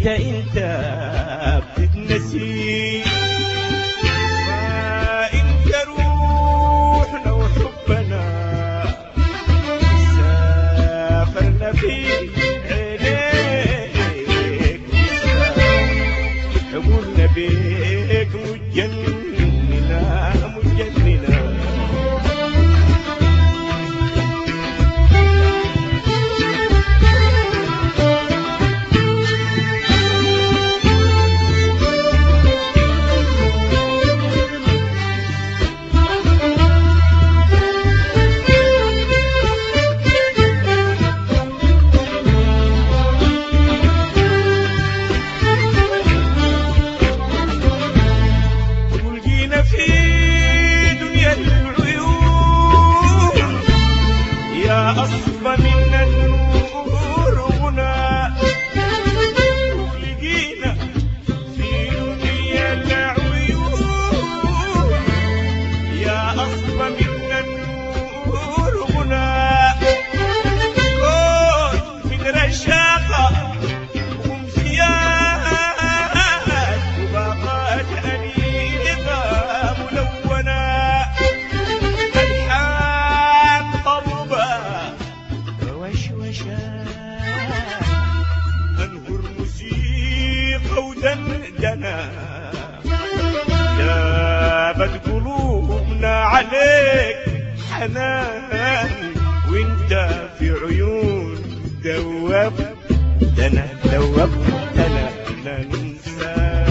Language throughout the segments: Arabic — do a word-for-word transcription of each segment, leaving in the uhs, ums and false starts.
انت انت بتتنسي. ما انت روحنا وحبنا سافرنا في عينيك قبولنا بيك مجننا مجننا. أصفى من النور غنى لقينا في دنيا العيون. يا أصفى من النور غنى كون من رشاقة ومزيات وباقات أنيقة ملونة أنهر موسيقى ودندنة جابت قلوبنا عليك حنان. وانت في عيون دوبتنا دوبتنا لا ننساك.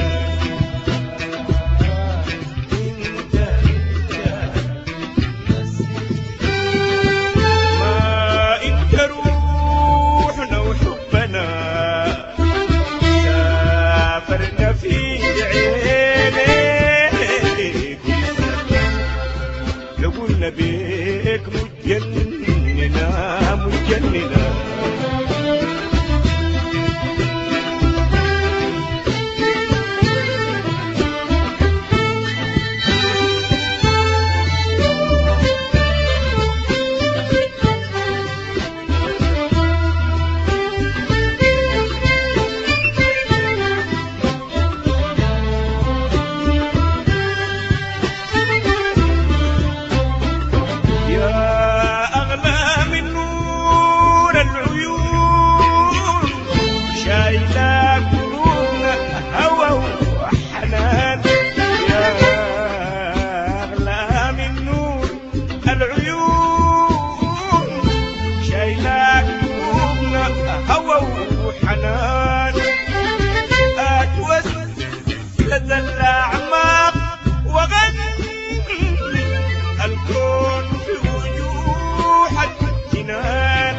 قلنا بيك مجننا مجننا. الأعماق وغني الكون في وجوهك جنان.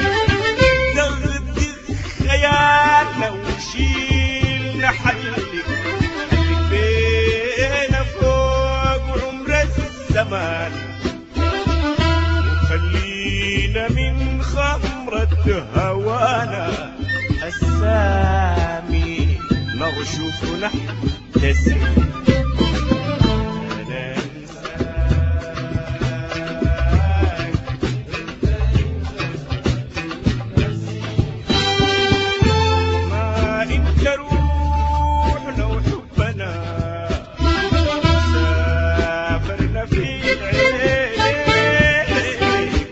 نغدي خيالنا وشيلنا حلك بينا فوق عمر الزمان. وخلينا من خمرة هوانا السامي نرشف نحتسب. ما انت روحنا وحبنا سافرنا في عينيك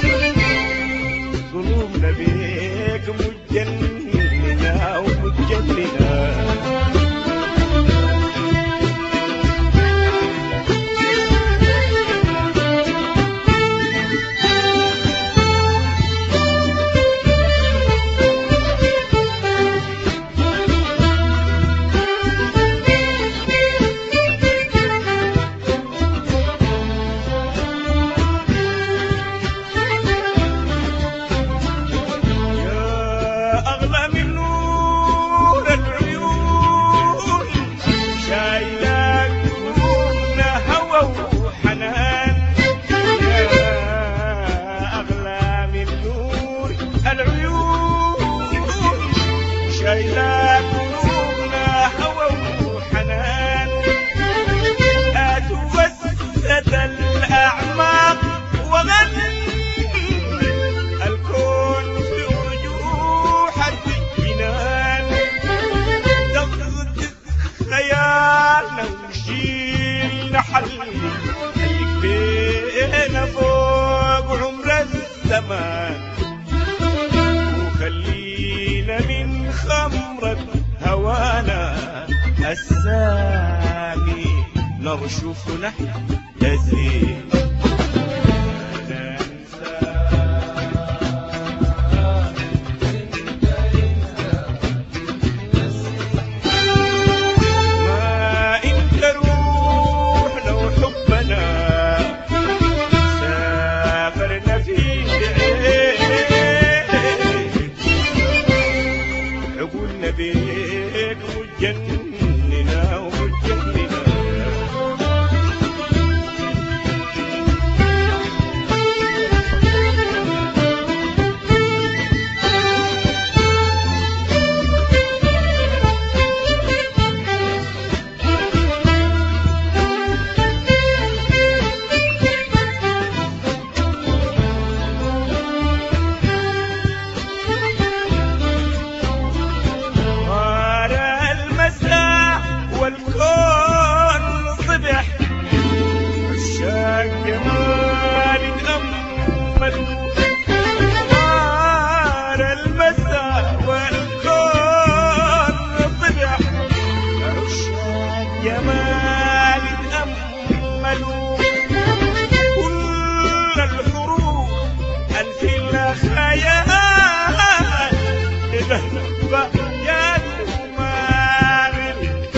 قلوبنا بيك مجننا ومجننا. السامي نرشف نحن تزين بيك مجننا ومجننا جمال أملوا كل الحروب ألف الخيال ذهب يا الماغل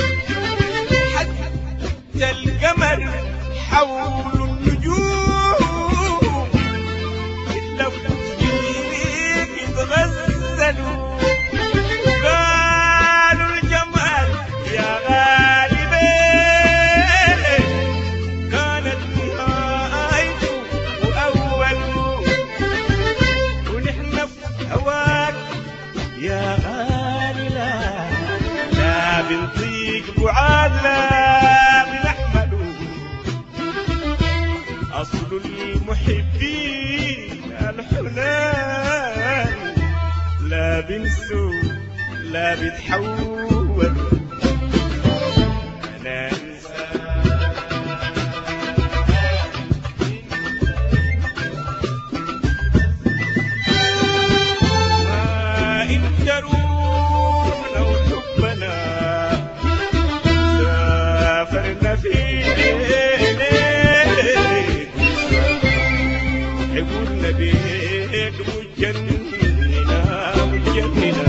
حتى القمر حول النجوم لو فيك يتغزلوا قالوا الجمال يا غالي يا غالي لا لا بنطيق بعاد لا بنحمل أصل المحبين الحنان لا بنسوا لا بتحول أنا أنسى حبولنا بيك مجننا مجننا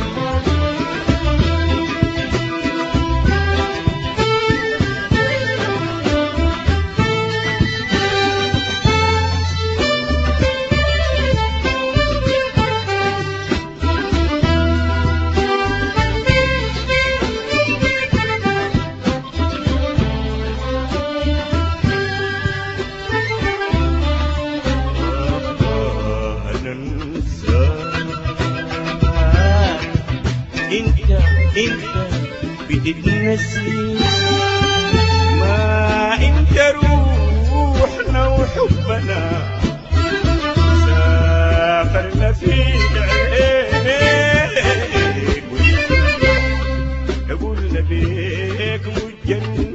انت انت بتتنسي ما انت روحنا وحبنا سافرنا في عينيك قبولنا بيك مجنن